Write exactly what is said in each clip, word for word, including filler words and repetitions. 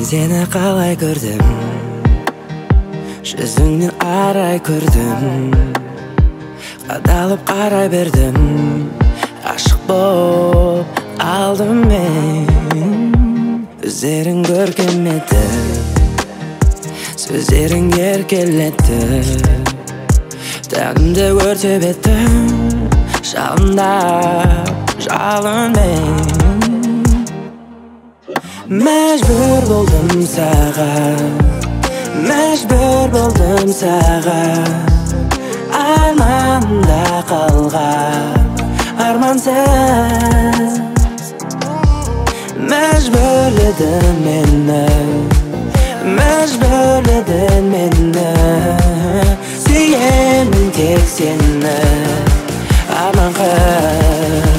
Seni қалай көрдім, жүзіңнен арай көрдім, қадалып қарай бердім, ашық боп алдым мен. Өздерің көркем еді, сөздерің еркелетті, тәнімді өртеп етті, жалындап жалынмен. Мәжбүр болдым саған, мәжбүр болдым саған, арманымда қалған армансыз. Мәжбүрледің мені, мәжбүрледің мені, сүйемін тек сені, арман қыз.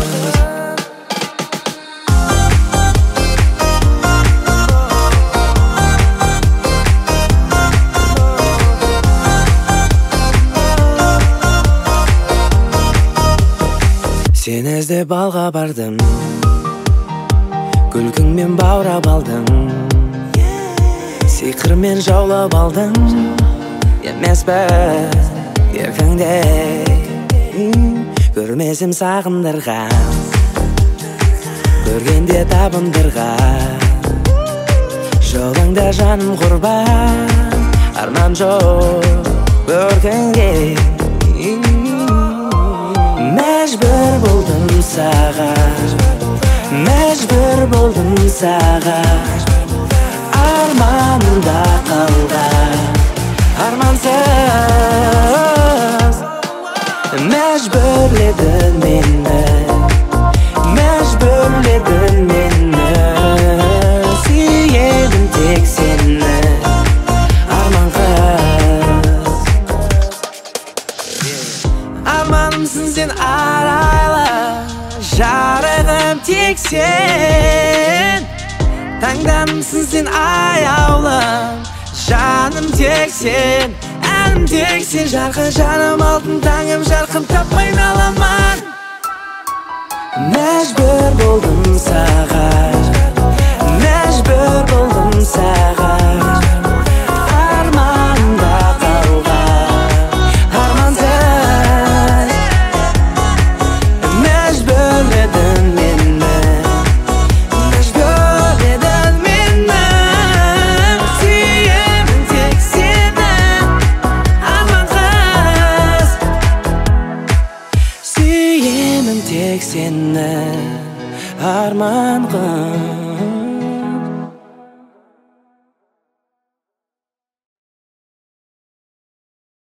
Сені іздеп алға бардым, күлкіңмен баурап алдым, сиқырмен жаулап алдым, емес бе еркіңдей көрмесем сағындырған, көргенде табындырған, жолыңда жаным құрбан, арман жоқ көркіңде. Мәжбүр болдым саған, мәжбүр болдым саған, арманымда қалған армансыз. Мәжбүрледің мені, мәжбүрледің мені, сүйемін тек сені, арман қыз. Арманымсың сен арайлы, жарығым тек сен. Таңданымсың сен аяулы, жаным тек сен, әнім тек сен. Жарқын жаным алтын таңым, жарқын таппайын аламан. Мәжбүр болдым саған, мәжбүр болдым саған, арманымда қалған армансыз. Мәжбүрледің мені, мәжбүрледің мені, сүйемін тек сені, арман қыз. Сүйемін тек сені, арман қыз.